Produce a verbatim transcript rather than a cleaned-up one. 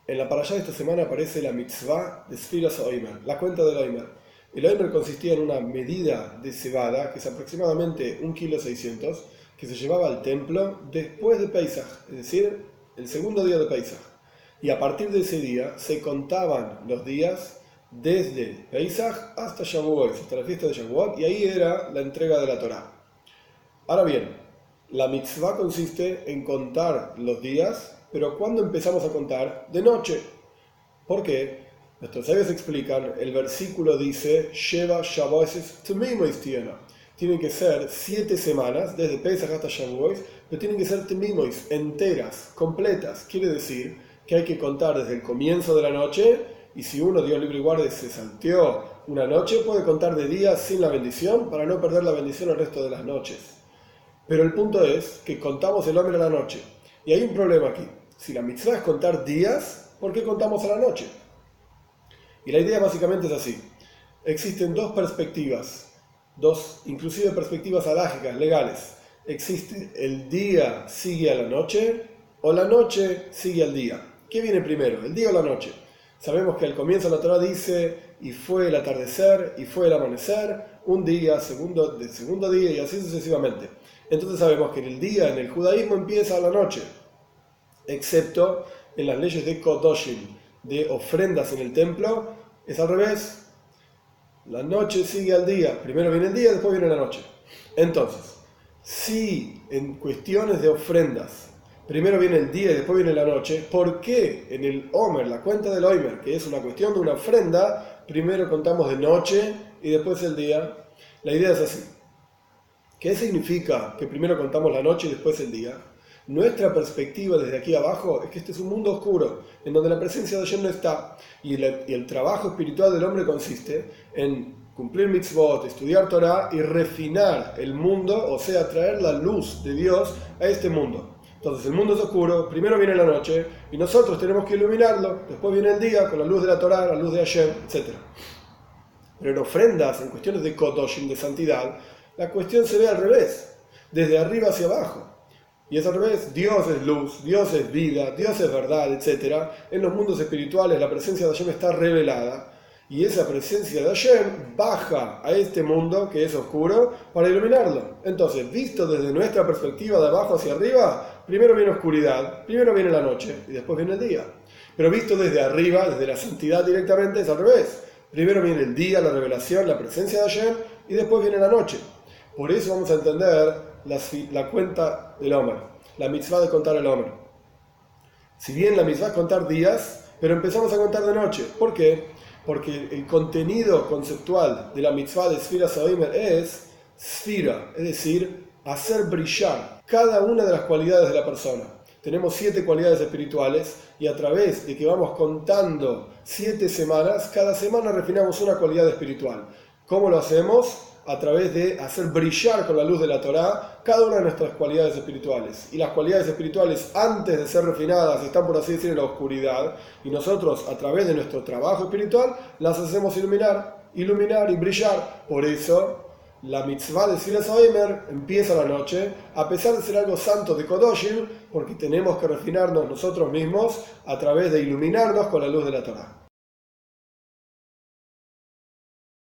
En la parashá de esta semana aparece la mitzvah de Sfiras Oimer, la cuenta del Oimer. El Oimer consistía en una medida de cebada, que es aproximadamente un kilo seiscientos, que se llevaba al templo después de Pesach, es decir, el segundo día de Pesach. Y a partir de ese día se contaban los días desde Pesach hasta Shavuot, hasta la fiesta de Shavuot, y ahí era la entrega de la Torá. Ahora bien, la mitzvah consiste en contar los días, pero ¿cuándo empezamos a contar? De noche. ¿Por qué? Nuestros sabios explican, el versículo dice, Sheva Shavuos Temimois tiene. Tienen que ser siete semanas, desde Pesach hasta Shavuot, pero tienen que ser Temimois, enteras, completas. Quiere decir que hay que contar desde el comienzo de la noche, y si uno, Dios libre y guarde, se salteó una noche, puede contar de días sin la bendición, para no perder la bendición el resto de las noches. Pero el punto es que contamos el hombre a la noche. Y hay un problema aquí. Si la mitzvah es contar días, ¿por qué contamos a la noche? Y la idea básicamente es así. Existen dos perspectivas, dos inclusive perspectivas halágicas, legales. Existe el día sigue a la noche o la noche sigue al día. ¿Qué viene primero, el día o la noche? Sabemos que al comienzo la Torá dice, y fue el atardecer, y fue el amanecer, un día, segundo, de segundo día, y así sucesivamente. Entonces sabemos que en el día, en el judaísmo, empieza a la noche, excepto en las leyes de Kodoshim, de ofrendas en el templo, es al revés. La noche sigue al día, primero viene el día, después viene la noche. Entonces, si en cuestiones de ofrendas, primero viene el día y después viene la noche, ¿por qué en el Omer, la cuenta del Omer, que es una cuestión de una ofrenda, primero contamos de noche y después el día? La idea es así. ¿Qué significa que primero contamos la noche y después el día? Nuestra perspectiva desde aquí abajo es que este es un mundo oscuro, en donde la presencia de Hashem no está, y el, y el trabajo espiritual del hombre consiste en cumplir mitzvot, estudiar Torah y refinar el mundo, o sea, traer la luz de Dios a este mundo. Entonces el mundo es oscuro, primero viene la noche, y nosotros tenemos que iluminarlo, después viene el día con la luz de la Torah, la luz de Hashem, etcétera. Pero en ofrendas, en cuestiones de Kodoshim, de santidad, la cuestión se ve al revés, desde arriba hacia abajo. Y es al revés, Dios es luz, Dios es vida, Dios es verdad, etcétera. En los mundos espirituales la presencia de Hashem está revelada, y esa presencia de Hashem baja a este mundo que es oscuro para iluminarlo. Entonces, visto desde nuestra perspectiva de abajo hacia arriba, primero viene oscuridad, primero viene la noche y después viene el día. Pero visto desde arriba, desde la santidad directamente, es al revés. Primero viene el día, la revelación, la presencia de Hashem, y después viene la noche. Por eso vamos a entender la, la cuenta del Omer, la mitzvah de contar el Omer. Si bien la mitzvah es contar días, pero empezamos a contar de noche. ¿Por qué? Porque el contenido conceptual de la mitzvah de Sfiras Oimer es Sfira, es decir, hacer brillar cada una de las cualidades de la persona. Tenemos siete cualidades espirituales y a través de que vamos contando siete semanas, cada semana refinamos una cualidad espiritual. ¿Cómo lo hacemos? A través de hacer brillar con la luz de la Torá cada una de nuestras cualidades espirituales. Y las cualidades espirituales, antes de ser refinadas, están, por así decir, en la oscuridad. Y nosotros, a través de nuestro trabajo espiritual, las hacemos iluminar, iluminar y brillar. Por eso, la mitzvah de Sfiras Oimer empieza la noche, a pesar de ser algo santo de Kodoshim, porque tenemos que refinarnos nosotros mismos a través de iluminarnos con la luz de la Torá.